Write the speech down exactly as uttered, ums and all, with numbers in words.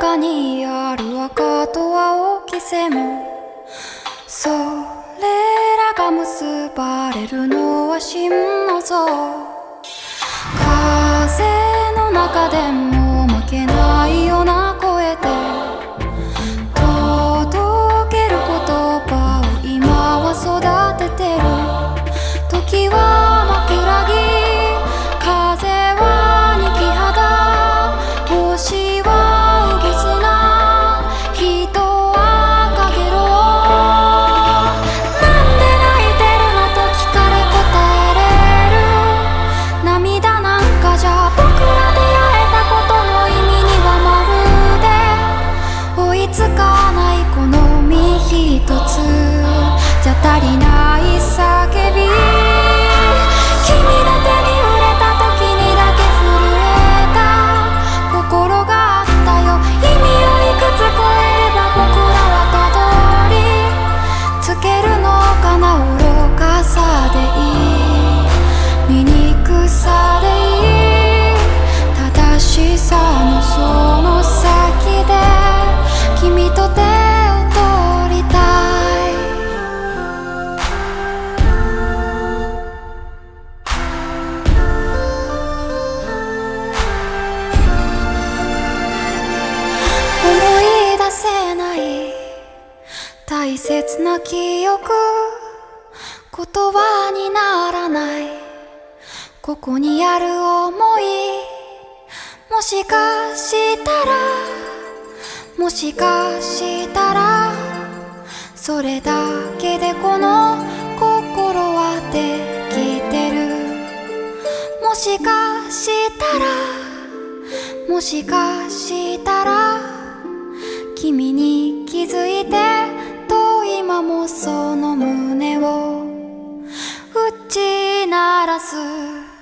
中にある赤と青き線も、それらが結ばれるのは真の像。風の中でも負けないような声で届ける言葉を今は育ててる。時は枕木、風は二木肌、星はうぐすな、人はかげろう。なんで泣いてるのと聞かれ答えれる。涙なんかじゃ僕ら出会えたことの意味にはまるで追いつかない。この身一つじゃ足りない叫び、君の手に触れた時にだけ震えた心があったよ。意味をいくつ超えれば僕らはたどり着けるのかな。愚かさでいい、醜さでいい、正しさのその先で君と手を取りたい。思い出せない大切な記憶、言葉にならない。ここにある想い、もしかしたらもしかしたらそれだけでこの心はできてる。もしかしたらもしかしたら君に気づいてと今もその胸を打ち鳴らす。